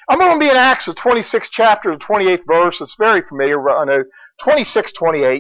I'm going to be in Acts, the 26th chapter, the 28th verse. It's very familiar, I know. 26:28.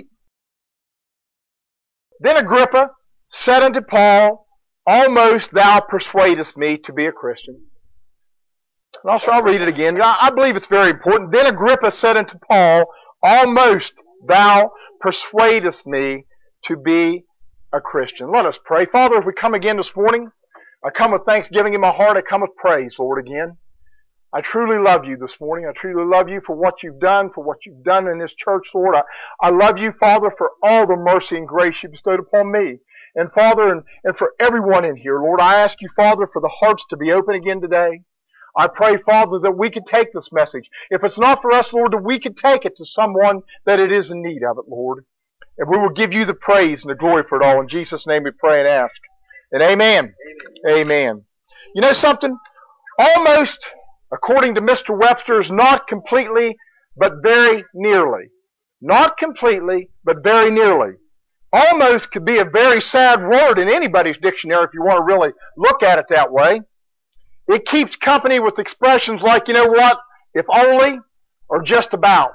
Then Agrippa said unto Paul, Almost thou persuadest me to be a Christian. And also, I'll read it again. I believe it's very important. Then Agrippa said unto Paul, Almost thou persuadest me to be a Christian. Let us pray. Father, as we come again this morning, I come with thanksgiving in my heart. I come with praise, Lord, again. I truly love you this morning. I truly love you for what you've done in this church, Lord. I love you, Father, for all the mercy and grace you bestowed upon me. And Father, and for everyone in here, Lord, I ask you, Father, for the hearts to be open again today. I pray, Father, that we could take this message. If it's not for us, Lord, that we could take it to someone that it is in need of it, Lord. And we will give you the praise and the glory for it all. In Jesus' name we pray and ask. And amen. Amen. You know something? Almost, according to Mr. Webster, is not completely, but very nearly. Not completely, but very nearly. Almost could be a very sad word in anybody's dictionary if you want to really look at it that way. It keeps company with expressions like, you know what, if only, or just about.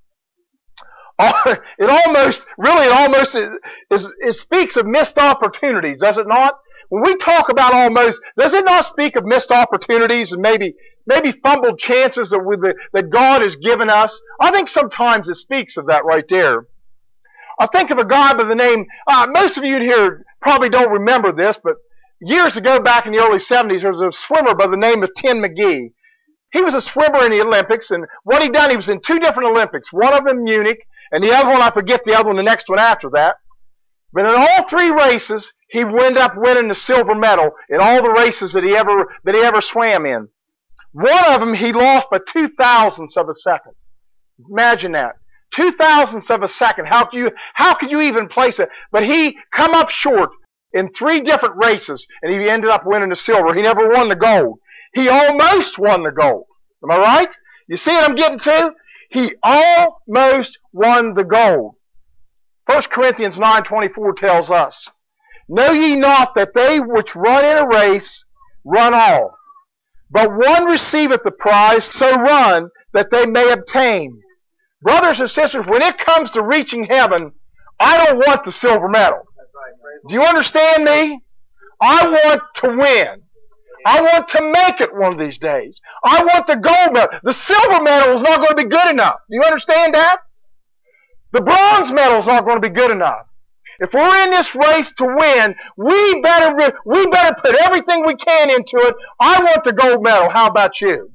It speaks of missed opportunities, does it not? When we talk about almost, does it not speak of missed opportunities and maybe fumbled chances that God has given us? I think sometimes it speaks of that right there. I think of a guy by the name, most of you here probably don't remember this, but years ago, back in the early 70s, there was a swimmer by the name of Tim McGee. He was a swimmer in the Olympics, and what he done, he was in two different Olympics. One of them Munich, and the other one, I forget the other one, the next one after that. But in all three races, he ended up winning the silver medal in all the races that he ever swam in. One of them, he lost by 0.02 of a second. Imagine that. 0.02 of a second. How could you even place it? But he come up short in three different races, and he ended up winning the silver. He never won the gold. He almost won the gold. Am I right? You see what I'm getting to? He almost won the gold. 1 Corinthians 9:24 tells us, Know ye not that they which run in a race run all, but one receiveth the prize, so run that they may obtain. Brothers and sisters, when it comes to reaching heaven, I don't want the silver medal. Do you understand me? I want to win. I want to make it one of these days. I want the gold medal. The silver medal is not going to be good enough. Do you understand that? The bronze medal is not going to be good enough. If we're in this race to win, we better put everything we can into it. I want the gold medal. How about you?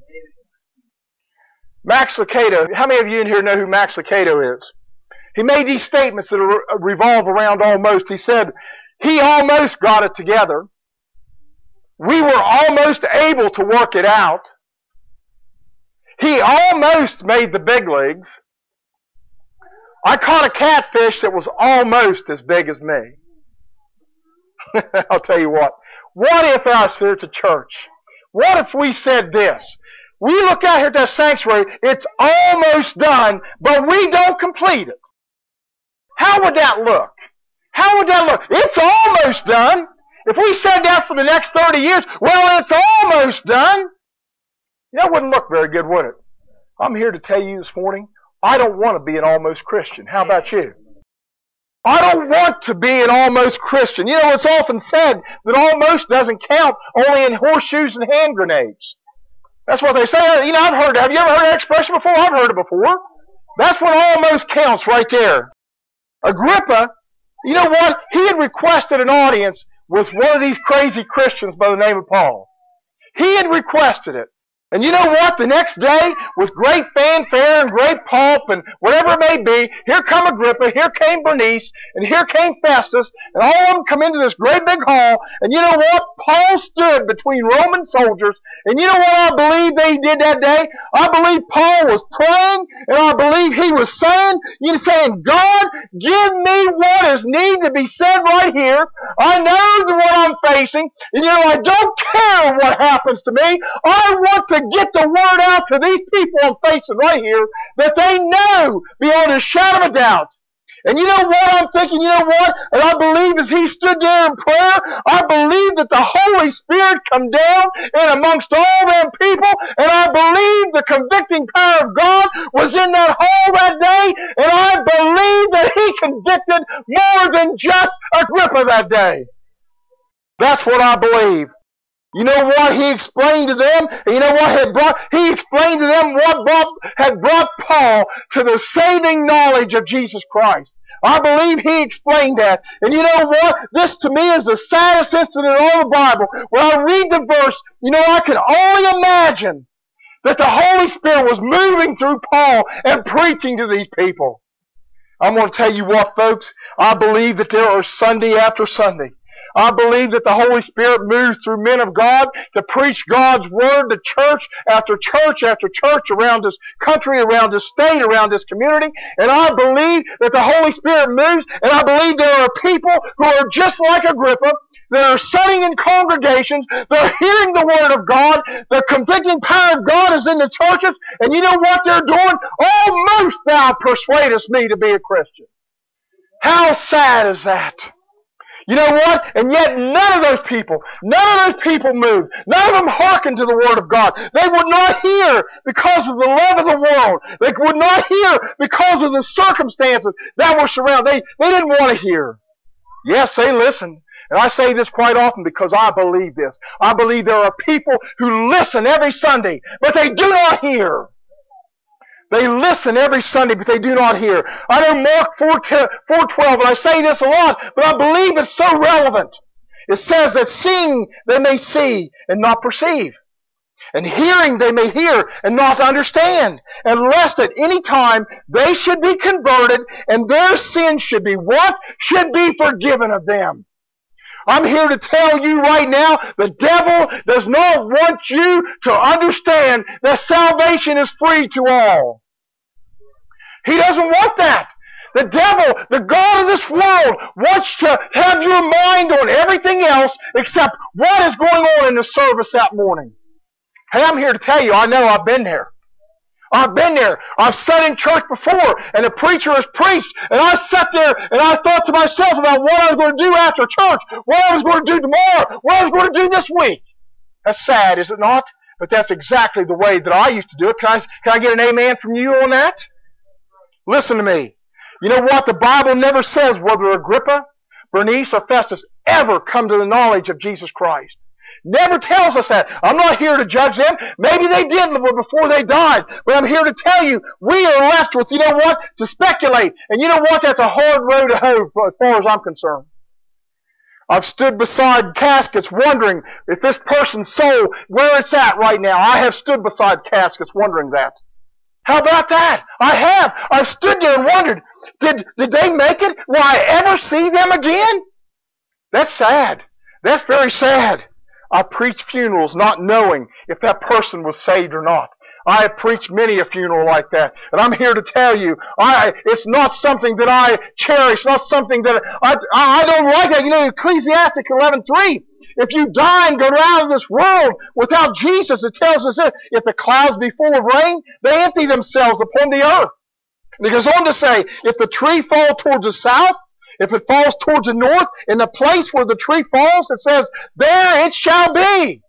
Max Lucado. How many of you in here know who Max Lucado is? He made these statements that revolve around almost. He said, he almost got it together. We were almost able to work it out. He almost made the big leagues. I caught a catfish that was almost as big as me. I'll tell you what. What if us here at the church, what if we said this? We look out here at that sanctuary, it's almost done, but we don't complete it. How would that look? How would that look? It's almost done. If we said that for the next 30 years, well, it's almost done. That wouldn't look very good, would it? I'm here to tell you this morning, I don't want to be an almost Christian. How about you? I don't want to be an almost Christian. You know, it's often said that almost doesn't count only in horseshoes and hand grenades. That's what they say. You know, have you ever heard that expression before? I've heard it before. That's what almost counts right there. Agrippa, you know what? He had requested an audience with one of these crazy Christians by the name of Paul. He had requested it. And you know what? The next day, with great fanfare and great pomp and whatever it may be, here come Agrippa, here came Bernice, and here came Festus, and all of them come into this great big hall, and you know what? Paul stood between Roman soldiers, and you know what I believe they did that day? I believe Paul was praying, and I believe he was saying, God, give me what is needed to be said right here. I know what I'm facing, and you know, I don't care what happens to me. I want to get the word out to these people I'm facing right here that they know beyond a shadow of a doubt. And you know what I'm thinking? You know what? And I believe as he stood there in prayer, I believe that the Holy Spirit come down in amongst all them people, and I believe convicting power of God was in that hole that day, and I believe that He convicted more than just Agrippa that day. That's what I believe. You know what He explained to them? And you know what He explained to them what had brought Paul to the saving knowledge of Jesus Christ. I believe He explained that. And you know what? This to me is the saddest incident in all the Bible. When I read the verse, you know, I can only imagine that the Holy Spirit was moving through Paul and preaching to these people. I'm going to tell you what, folks. I believe that there are Sunday after Sunday. I believe that the Holy Spirit moves through men of God to preach God's Word to church after church after church around this country, around this state, around this community. And I believe that the Holy Spirit moves, and I believe there are people who are just like Agrippa, that are sitting in congregations, they're hearing the Word of God, the convicting power of God is in the churches, and you know what they're doing? Almost thou persuadest me to be a Christian. How sad is that? You know what? And yet none of those people moved. None of them hearkened to the Word of God. They would not hear because of the love of the world. They would not hear because of the circumstances that were surrounding. They didn't want to hear. Yes, they listened. And I say this quite often because I believe this. I believe there are people who listen every Sunday, but they do not hear. They listen every Sunday, but they do not hear. I know Mark 4:12, and I say this a lot, but I believe it's so relevant. It says that seeing they may see and not perceive. And hearing they may hear and not understand. And lest at any time they should be converted, and their sins should be what? Should be forgiven of them. I'm here to tell you right now, the devil does not want you to understand that salvation is free to all. He doesn't want that. The devil, the God of this world, wants to have your mind on everything else except what is going on in the service that morning. Hey, I'm here to tell you, I know I've been there. I've been there. I've sat in church before, and the preacher has preached, and I sat there, and I thought to myself about what I was going to do after church, what I was going to do tomorrow, what I was going to do this week. That's sad, is it not? But that's exactly the way that I used to do it. Can I get an amen from you on that? Listen to me. You know what? The Bible never says whether Agrippa, Bernice, or Festus ever come to the knowledge of Jesus Christ. Never tells us that. I'm not here to judge them. Maybe they did before they died. But I'm here to tell you, we are left with, you know what, to speculate. And you know what? That's a hard road to hoe as far as I'm concerned. I've stood beside caskets wondering if this person's soul, where it's at right now. I have stood beside caskets wondering that. How about that? I have. I stood there and wondered, did they make it? Will I ever see them again? That's sad. That's very sad. I preached funerals not knowing if that person was saved or not. I have preached many a funeral like that. And I'm here to tell you, it's not something that I cherish, not something that I don't like that. You know, Ecclesiastes 11:3, if you die and go out of this world without Jesus, it tells us that if the clouds be full of rain, they empty themselves upon the earth. And it goes on to say, if the tree fall towards the south, if it falls towards the north, in the place where the tree falls, it says, there it shall be.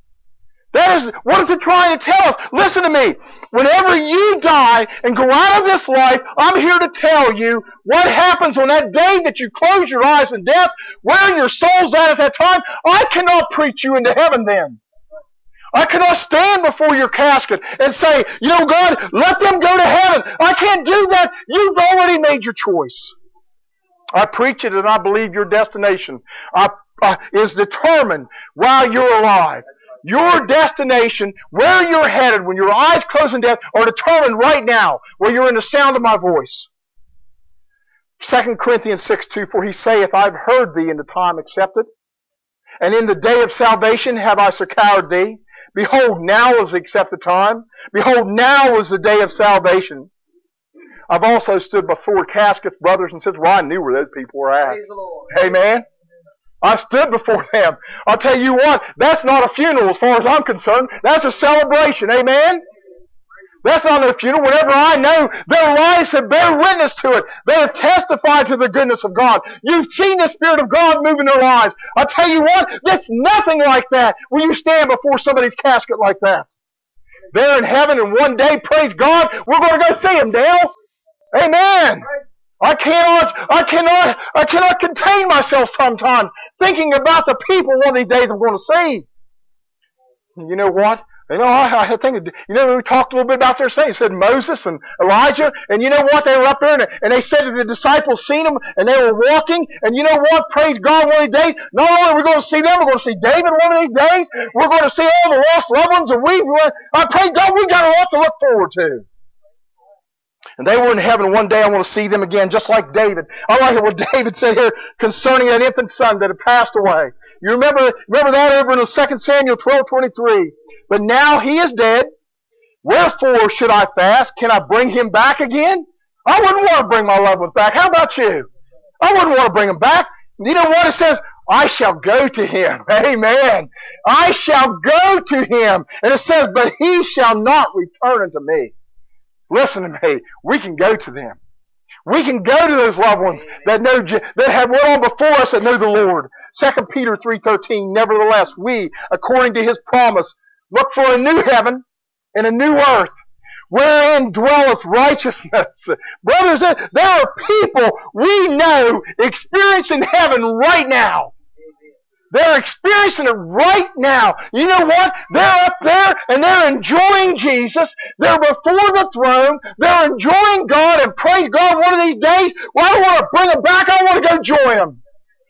What is it trying to tell us? Listen to me. Whenever you die and go out of this life, I'm here to tell you what happens on that day that you close your eyes in death, where your soul's at that time. I cannot preach you into heaven then. I cannot stand before your casket and say, you know, God, let them go to heaven. I can't do that. You've already made your choice. I preach it, and I believe your destination is determined while you're alive. Your destination, where you're headed when your eyes close in death, are determined right now, where you're in the sound of my voice. 2 Corinthians 6:2, for he saith, I've heard thee in the time accepted, and in the day of salvation have I succoured thee. Behold, now is the accepted time. Behold, now is the day of salvation. I've also stood before caskets, brothers and sisters. Well, I knew where those people were at. Amen. I stood before them. I'll tell you what, that's not a funeral as far as I'm concerned. That's a celebration. Amen. That's not a funeral. Whenever I know their lives have bear witness to it. They have testified to the goodness of God. You've seen the Spirit of God move in their lives. I'll tell you what, there's nothing like that when you stand before somebody's casket like that. They're in heaven, and one day, praise God, we're going to go see them, Dale. Amen. I cannot contain myself sometimes thinking about the people one of these days I'm going to see. And you know what? I think, we talked a little bit about their saints. He said Moses and Elijah, and you know what? They were up there, and they said that the disciples seen them, and they were walking, and you know what? Praise God, one of these days, not only are we going to see them, we're going to see David one of these days, we're going to see all the lost loved ones, and I praise God, we got a lot to look forward to. And they were in heaven. One day I want to see them again, just like David. I like what David said here concerning that infant son that had passed away. You remember that over in 2 Samuel 12:23. But now he is dead. Wherefore should I fast? Can I bring him back again? I wouldn't want to bring my loved ones back. How about you? I wouldn't want to bring them back. You know what it says? I shall go to him. Amen. I shall go to him. And it says, but he shall not return unto me. Listen to me. We can go to them. We can go to those loved ones that have went on before us that know the Lord. 2 Peter 3:13. Nevertheless, we, according to his promise, look for a new heaven and a new earth, wherein dwelleth righteousness. Brothers, there are people we know experiencing heaven right now. They're experiencing it right now. You know what? They're up there and they're enjoying Jesus. They're before the throne. They're enjoying God, and praise God, one of these days, well, I don't want to bring them back. I want to go join them.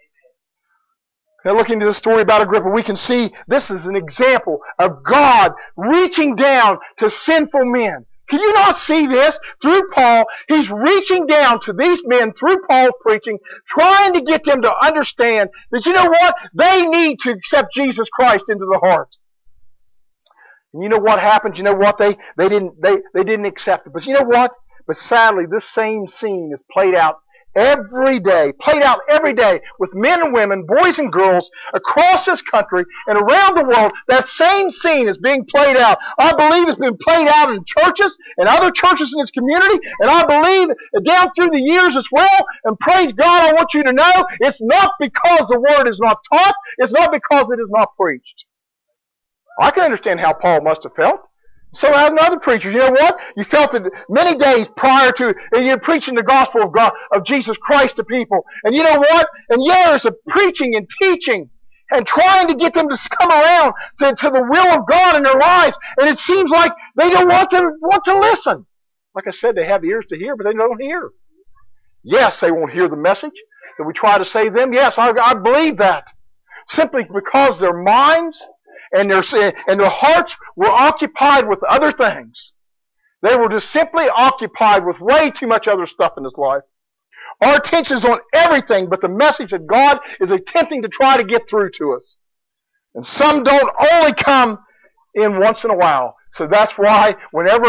Now, looking into the story about Agrippa, we can see this is an example of God reaching down to sinful men. Can you not see this? Through Paul, he's reaching down to these men through Paul's preaching, trying to get them to understand that, you know what? They need to accept Jesus Christ into the heart. And you know what happened? You know what? They didn't accept it. But you know what? But sadly, this same scene is played out every day with men and women, boys and girls across this country and around the world. That same scene is being played out. I believe it's been played out in churches and other churches in this community, and I believe down through the years as well. And praise God, I want you to know it's not because the word is not taught, it's not because it is not preached. I can understand how Paul must have felt. So as another preacher, you know what? You felt it many days prior to, and you're preaching the gospel of God, of Jesus Christ to people. And you know what? And years of preaching and teaching and trying to get them to come around to the will of God in their lives. And it seems like they don't want to listen. Like I said, they have ears to hear, but they don't hear. Yes, they won't hear the message that we try to say to them. Yes, I believe that. Simply because their minds and their hearts were occupied with other things. They were just simply occupied with way too much other stuff in this life. Our attention is on everything but the message that God is attempting to try to get through to us. And some don't only come in once in a while. So that's why whenever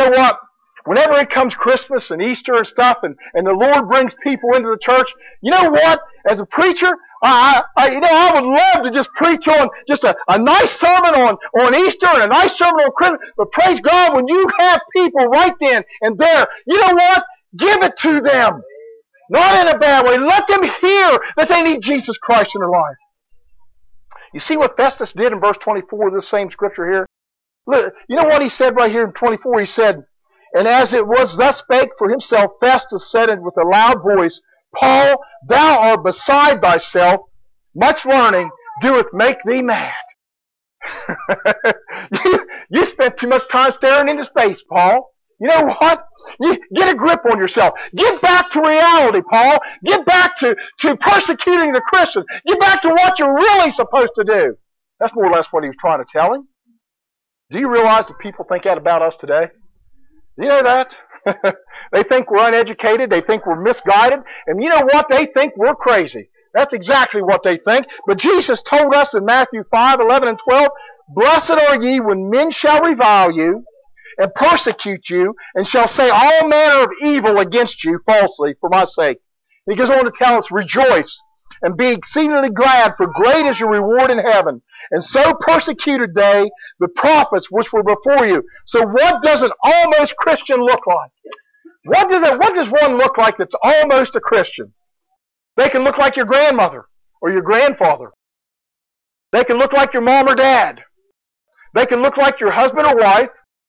it comes Christmas and Easter and stuff, and the Lord brings people into the church, you know what? As a preacher, I would love to just preach on just a nice sermon on Easter and a nice sermon on Christmas. But praise God, when you have people right then and there, you know what? Give it to them. Not in a bad way. Let them hear that they need Jesus Christ in their life. You see what Festus did in verse 24 of this same scripture here? Look, you know what he said right here in 24? He said, and as it was thus spake for himself, Festus said it with a loud voice, Paul, thou art beside thyself. Much learning doeth make thee mad. You spent too much time staring into space, Paul. You know what? Get a grip on yourself. Get back to reality, Paul. Get back to persecuting the Christians. Get back to what you're really supposed to do. That's more or less what he was trying to tell him. Do you realize that people think that about us today? Do you know that? They think we're uneducated. They think we're misguided. And you know what? They think we're crazy. That's exactly what they think. But Jesus told us in Matthew 5, 11, and 12, Blessed are ye when men shall revile you and persecute you, and shall say all manner of evil against you falsely for my sake. He goes on to tell us, Rejoice and be exceedingly glad, for great is your reward in heaven. And so persecuted they the prophets which were before you. So what does an almost Christian look like? What does one look like that's almost a Christian? They can look like your grandmother or your grandfather. They can look like your mom or dad. They can look like your husband or wife.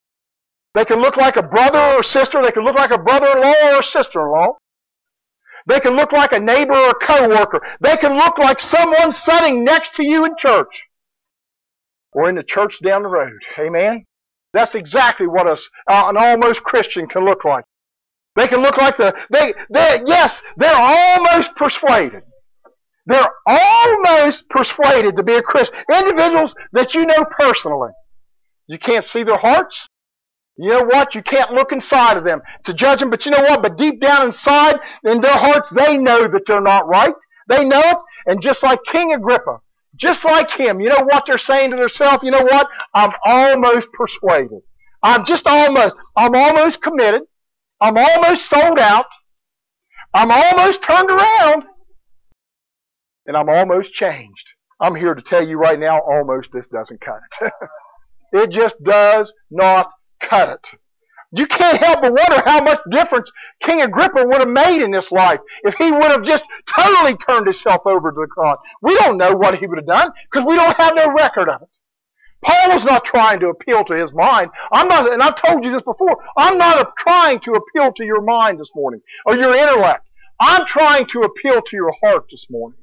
They can look like a brother or sister. They can look like a brother-in-law or a sister-in-law. They can look like a neighbor or a co-worker. They can look like someone sitting next to you in church or in the church down the road. Amen? That's exactly what an almost Christian can look like. They can look like yes, they're almost persuaded. They're almost persuaded to be a Christian. Individuals that you know personally. You can't see their hearts. You know what? You can't look inside of them to judge them. But you know what? But deep down inside, in their hearts, they know that they're not right. They know it. And just like King Agrippa, just like him, you know what they're saying to themselves? You know what? I'm almost persuaded. I'm almost committed. I'm almost sold out. I'm almost turned around. And I'm almost changed. I'm here to tell you right now, almost this doesn't cut it. It just does not cut it. You can't help but wonder how much difference King Agrippa would have made in this life if he would have just totally turned himself over to the cross. We don't know what he would have done because we don't have no record of it. Paul was not trying to appeal to his mind. And I've told you this before, I'm not trying to appeal to your mind this morning or your intellect. I'm trying to appeal to your heart this morning.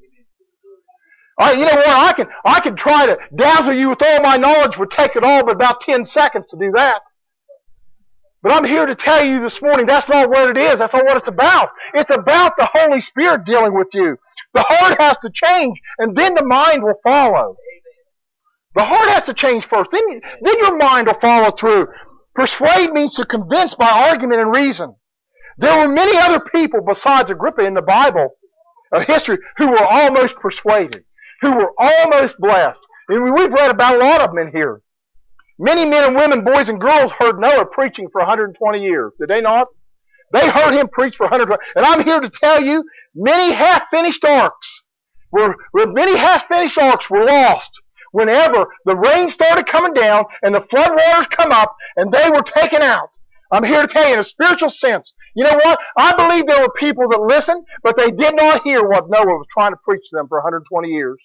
You know what? I can try to dazzle you with all my knowledge. Would take it all but about 10 seconds to do that. But I'm here to tell you this morning that's not what it is. That's not what it's about. It's about the Holy Spirit dealing with you. The heart has to change, and then the mind will follow. The heart has to change first. Then your mind will follow through. Persuade means to convince by argument and reason. There were many other people besides Agrippa in the Bible of history who were almost persuaded, who were almost blessed. And we've read about a lot of them in here. Many men and women, boys and girls heard Noah preaching for 120 years. Did they not? They heard him preach for 120 years. And I'm here to tell you, many half-finished arks were lost whenever the rain started coming down and the flood waters come up and they were taken out. I'm here to tell you in a spiritual sense. You know what? I believe there were people that listened, but they did not hear what Noah was trying to preach to them for 120 years.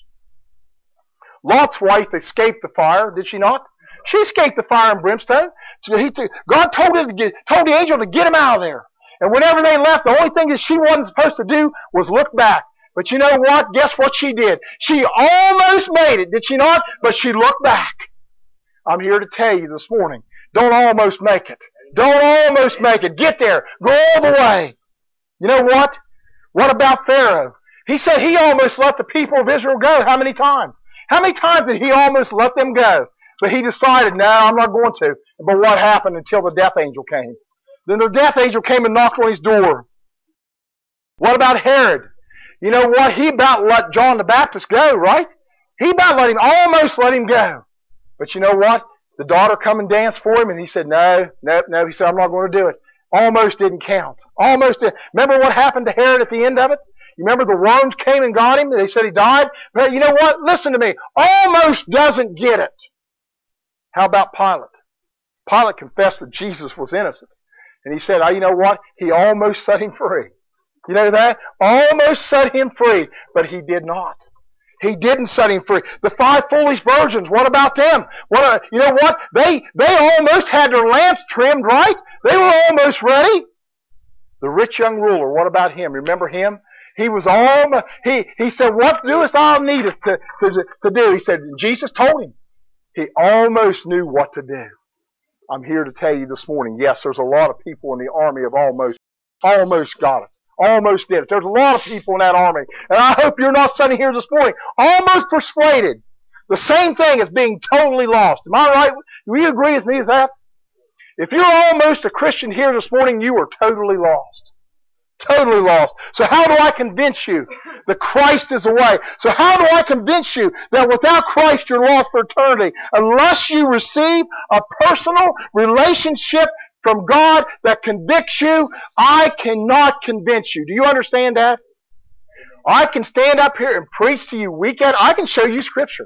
Lot's wife escaped the fire, did she not? She escaped the fire and brimstone. God told the angel to get him out of there. And whenever they left, the only thing that she wasn't supposed to do was look back. But you know what? Guess what she did? She almost made it, did she not? But she looked back. I'm here to tell you this morning, don't almost make it. Don't almost make it. Get there. Go all the way. You know what? What about Pharaoh? He said he almost let the people of Israel go. How many times? How many times did he almost let them go? But he decided, no, I'm not going to. But what happened until the death angel came? Then the death angel came and knocked on his door. What about Herod? You know what? He about let John the Baptist go, right? He almost let him go. But you know what? The daughter come and danced for him, and he said, no. He said, I'm not going to do it. Almost didn't count. Almost did. Remember what happened to Herod at the end of it? You remember the worms came and got him? They said he died. But you know what? Listen to me. Almost doesn't get it. How about Pilate? Pilate confessed that Jesus was innocent. And he said, you know what? He almost set him free. You know that? Almost set him free, but he did not. He didn't set him free. The 5 foolish virgins, what about them? You know what? They almost had their lamps trimmed, right? They were almost ready. The rich young ruler, what about him? Remember him? He was almost, he said, what doest thou need us to do? He said, Jesus told him. He almost knew what to do. I'm here to tell you this morning, yes, there's a lot of people in the army of almost got it. Almost did it. There's a lot of people in that army. And I hope you're not sitting here this morning almost persuaded. The same thing as being totally lost. Am I right? Do you agree with me with that? If you're almost a Christian here this morning, you are totally lost. Totally lost. So how do I convince you that Christ is the way? So how do I convince you that without Christ you're lost for eternity? Unless you receive a personal relationship from God that convicts you, I cannot convince you. Do you understand that? I can stand up here and preach to you week at. I can show you Scripture.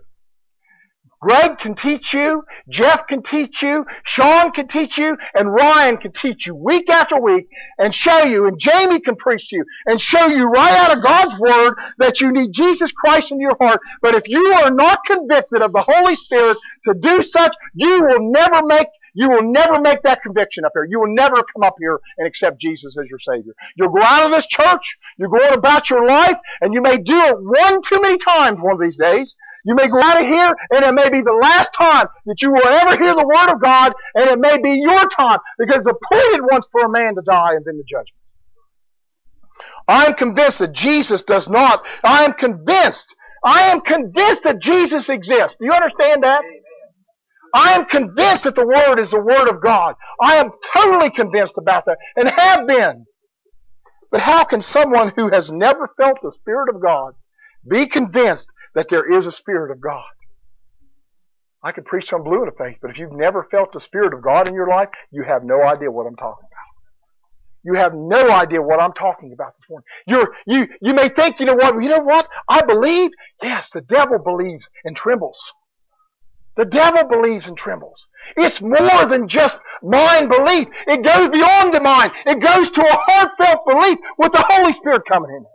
Greg can teach you, Jeff can teach you, Sean can teach you, and Ryan can teach you week after week and show you, and Jamie can preach to you and show you right out of God's Word that you need Jesus Christ in your heart. But if you are not convicted of the Holy Spirit to do such, you will never make you will never make that conviction up here. You will never come up here and accept Jesus as your Savior. You'll go out of this church, you're going about your life, and you may do it one too many times one of these days. You may go out of here, and it may be the last time that you will ever hear the Word of God, and it may be your time, because it's appointed once for a man to die and then the judgment. I am convinced that Jesus does not. I am convinced that Jesus exists. Do you understand that? I am convinced that the Word is the Word of God. I am totally convinced about that, and have been. But how can someone who has never felt the Spirit of God be convinced that there is a Spirit of God? I could preach some blue in the face, but if you've never felt the Spirit of God in your life, you have no idea what I'm talking about. You have no idea what I'm talking about this morning. You may think, you know what? I believe. Yes, the devil believes and trembles. The devil believes and trembles. It's more than just mind belief. It goes beyond the mind. It goes to a heartfelt belief with the Holy Spirit coming in.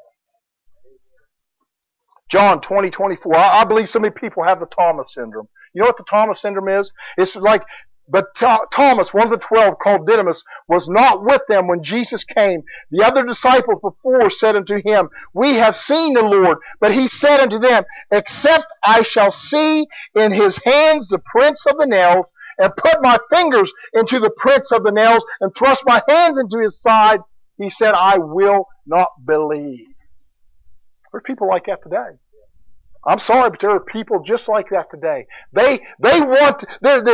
John 20:24. I believe so many people have the Thomas syndrome. You know what the Thomas syndrome is? It's like, but Thomas, one of the 12, called Didymus, was not with them when Jesus came. The other disciples before said unto him, We have seen the Lord. But he said unto them, Except I shall see in his hands the prints of the nails, and put my fingers into the prints of the nails, and thrust my hands into his side, he said, I will not believe. There are people like that today. I'm sorry, but there are people just like that today. They want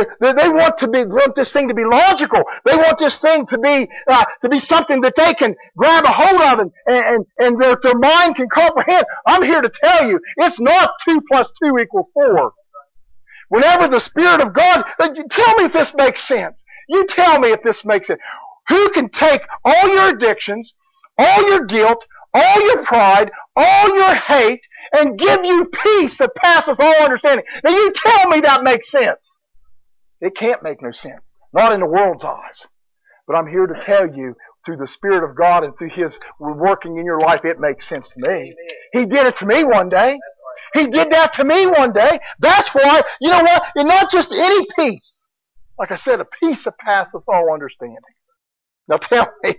this thing to be logical. They want this thing to be something that they can grab a hold of and their mind can comprehend. I'm here to tell you, it's not 2 + 2 = 4. Whenever the Spirit of God, tell me if this makes sense. You tell me if this makes sense. Who can take all your addictions, all your guilt, all your pride, all your hate, and give you peace that passeth all understanding? Now you tell me that makes sense. It can't make no sense. Not in the world's eyes. But I'm here to tell you, through the Spirit of God and through His working in your life, it makes sense to me. He did it to me one day. He did that to me one day. That's why, you know what? And not just any peace. Like I said, a peace that passeth all understanding. Now tell me,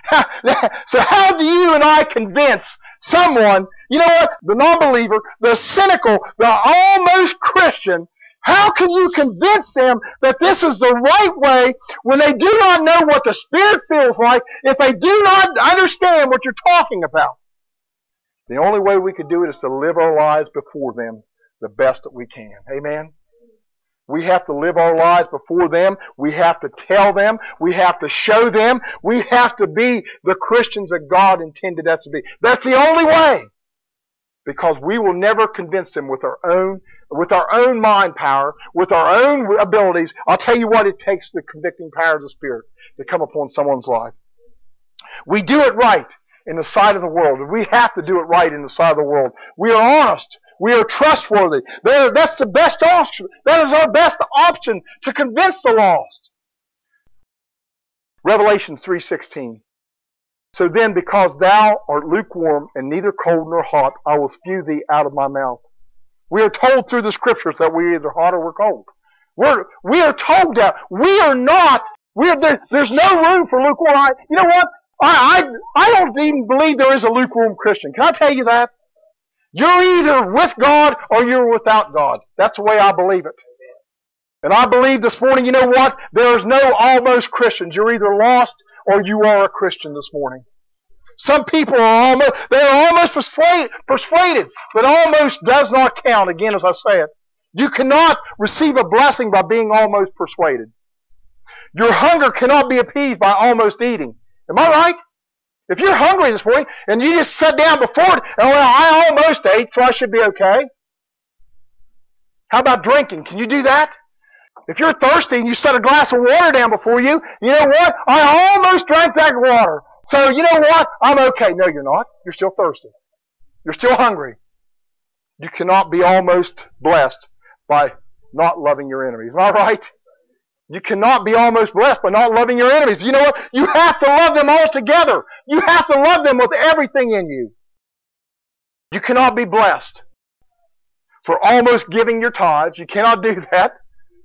so how do you and I convince someone, you know what, the non-believer, the cynical, the almost Christian, how can you convince them that this is the right way when they do not know what the Spirit feels like, if they do not understand what you're talking about? The only way we could do it is to live our lives before them the best that we can. Amen? We have to live our lives before them. We have to tell them. We have to show them. We have to be the Christians that God intended us to be. That's the only way. Because we will never convince them with our own mind power, with our own abilities. I'll tell you what, it takes the convicting power of the Spirit to come upon someone's life. We do it right in the sight of the world. We have to do it right in the sight of the world. We are honest. We are trustworthy. That's the best option. That is our best option to convince the lost. Revelation 3:16. So then, because thou art lukewarm and neither cold nor hot, I will spew thee out of my mouth. We are told through the Scriptures that we're either hot or we're cold. We are told that we are not. There's no room for lukewarm. You know what? I don't even believe there is a lukewarm Christian. Can I tell you that? You're either with God or you're without God. That's the way I believe it. And I believe this morning, you know what? There's no almost Christians. You're either lost or you are a Christian this morning. Some people are almost persuaded, but almost does not count, again as I say it. You cannot receive a blessing by being almost persuaded. Your hunger cannot be appeased by almost eating. Am I right? If you're hungry this morning and you just sit down before it, and well, I almost ate, so I should be okay. How about drinking? Can you do that? If you're thirsty and you set a glass of water down before you, you know what? I almost drank that water. So you know what? I'm okay. No, you're not. You're still thirsty. You're still hungry. You cannot be almost blessed by not loving your enemies. Am I right? You cannot be almost blessed by not loving your enemies. You know what? You have to love them all together. You have to love them with everything in you. You cannot be blessed for almost giving your tithes. You cannot do that.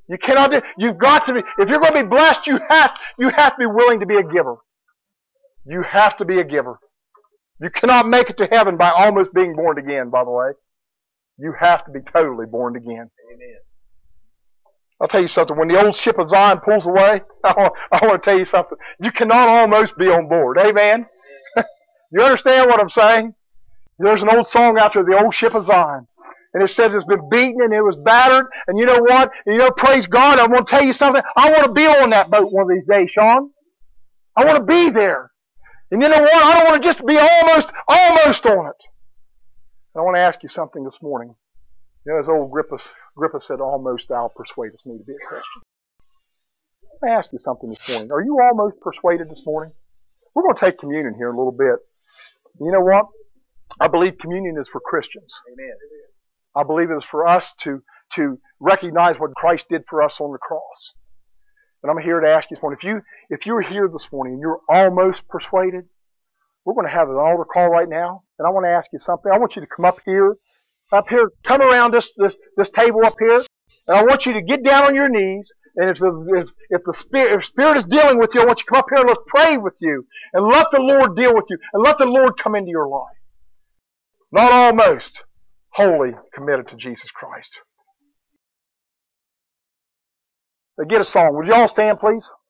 You cannot do. You've got to be. If you're going to be blessed, you have to be willing to be a giver. You have to be a giver. You cannot make it to heaven by almost being born again. By the way, you have to be totally born again. Amen. I'll tell you something. When the old ship of Zion pulls away, I want to tell you something. You cannot almost be on board. Amen. You understand what I'm saying? There's an old song out there, the old ship of Zion. And it says it's been beaten and it was battered. And you know what? Praise God, I want to tell you something. I want to be on that boat one of these days, Sean. I want to be there. And you know what? I don't want to just be almost on it. And I want to ask you something this morning. As old Agrippa said, almost thou persuadest me to be a Christian. Let me ask you something this morning. Are you almost persuaded this morning? We're going to take communion here in a little bit. You know what? I believe communion is for Christians. Amen. I believe it is for us to recognize what Christ did for us on the cross. And I'm here to ask you this morning, if you're here this morning and you're almost persuaded, we're going to have an altar call right now. And I want to ask you something. I want you to come up here, come around this table up here, and I want you to get down on your knees. And if the Spirit is dealing with you, I want you to come up here and let's pray with you. And let the Lord deal with you. And let the Lord come into your life. Not almost. Wholly committed to Jesus Christ. Get a song. Would you all stand, please?